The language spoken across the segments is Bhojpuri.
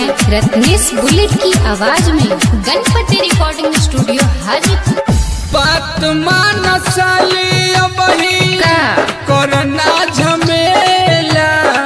हैं रत्नेश बुलेट की आवाज में गणपति रिकॉर्डिंग स्टूडियो हाजीपुर। बात मान साली अबही का कोरोना झमेला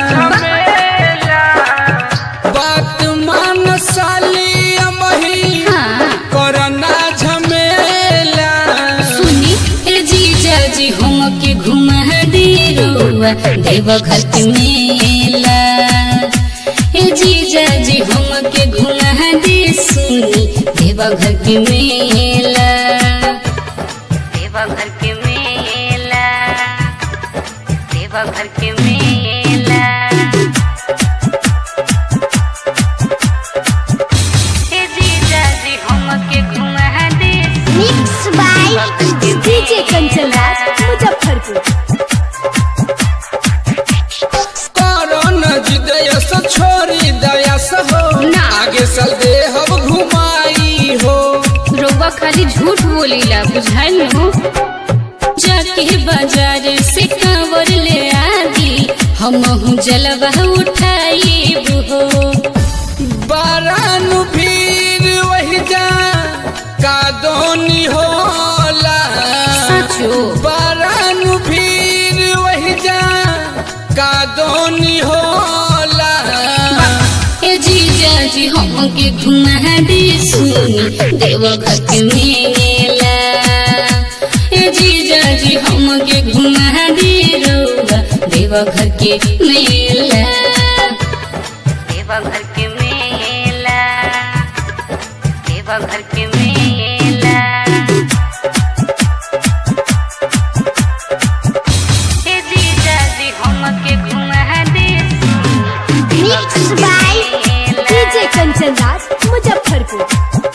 बात मान साली अबही हाँ कोरोना झमेला सुनी ए जीजा जी हम के घुमा दे रुआ देवघर के मेला। ए जीजा जी हम के घुमा दे सुनी देवघर के मेला। देवघर के मेला देवघर के मेला। ए जीजा जी हम के घुमा दे mix by DJ Kanchan Raj Muzaffarpur. Corona जिदया से छोरी दया से हो ना। आगे चल दे हम घुमाई हो। रउआ खाली झूठ बोलीला बुझाइल हो। जाके बाजार से कांवर ले आदी हमहू जलवा उठाइब हो। बारानु भीड़ वही जा कादोनी होला सचो बारानु भीड़ वही जा कादोनी होला। ए जीजा जी हम के घुमा दे सुनी देवघर के मेला। ए जीजा जी हम के घुमा दे रउआ देवघर के मेला। देवघर के मेला देवघर के मेला। ए जीजा जी हम के घुमा दे mix by DJ Kanchan Raj Muzaffarpur.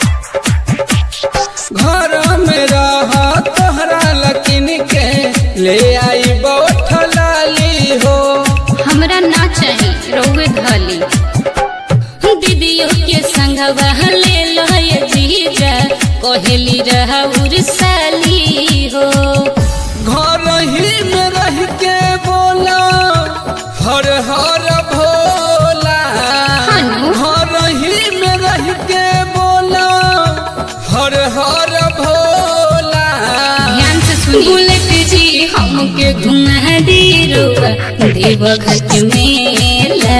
घर में रह तोहरा लकिन के ले आई बोठलाली हो। हमरा ना चाहिए रउए धली दीदियों के संगवा ले लो ये जीजा कोहली रहउर साली हो। घर ही में रह के बोला हर हर भोला। हनु। घर ही में रह के बोला हर हर भोला। ध्यान से सुनी बुलेट जी हमके घुमा दे रुआ देवघर के मेला।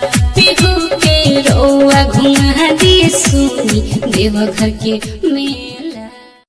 पिहू के रउआ घुमा दे सुनी देवघर के मेला।